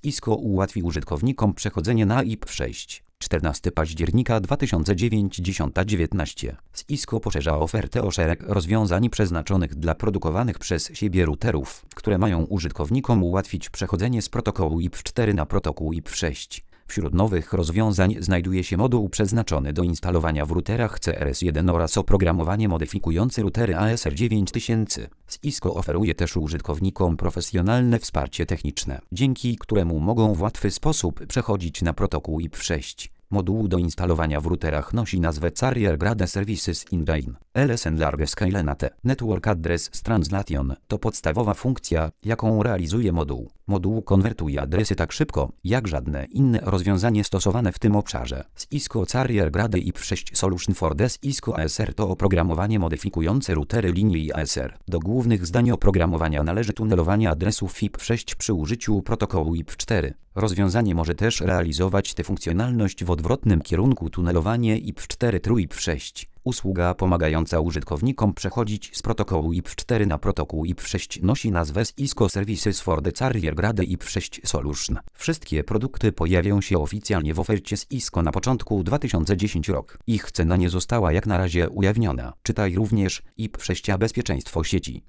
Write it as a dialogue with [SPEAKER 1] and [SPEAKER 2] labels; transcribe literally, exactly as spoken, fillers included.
[SPEAKER 1] Cisco ułatwi użytkownikom przechodzenie na I P sześć. czternastego października dwa tysiące dziewięćdziesiąt-dziewiętnaście. Cisco poszerza ofertę o szereg rozwiązań przeznaczonych dla produkowanych przez siebie routerów, które mają użytkownikom ułatwić przechodzenie z protokołu I P cztery na protokół I P sześć. Wśród nowych rozwiązań znajduje się moduł przeznaczony do instalowania w routerach C R S jeden oraz oprogramowanie modyfikujące routery A S R dziewięć tysięcy. Cisco oferuje też użytkownikom profesjonalne wsparcie techniczne, dzięki któremu mogą w łatwy sposób przechodzić na protokół I P sześć. Moduł do instalowania w routerach nosi nazwę Carrier Grade Services Engine. L S N Large Scale N A T. Network Address Translation to podstawowa funkcja, jaką realizuje moduł. Moduł konwertuje adresy tak szybko, jak żadne inne rozwiązanie stosowane w tym obszarze. Cisco Carrier Grade I P sześć Solution for the Cisco A S R to oprogramowanie modyfikujące routery linii A S R. Do głównych zdań oprogramowania należy tunelowanie adresów I P sześć przy użyciu protokołu I P cztery. Rozwiązanie może też realizować tę funkcjonalność w odwrotnym kierunku, tunelowanie I P cztery through I P sześć. Usługa pomagająca użytkownikom przechodzić z protokołu I P cztery na protokół I P sześć nosi nazwę Cisco Services for the Carrier Grade I P sześć Solution. Wszystkie produkty pojawią się oficjalnie w ofercie Cisco na początku dwa tysiące dziesiątego roku. Ich cena nie została jak na razie ujawniona. Czytaj również I P sześć a bezpieczeństwo sieci.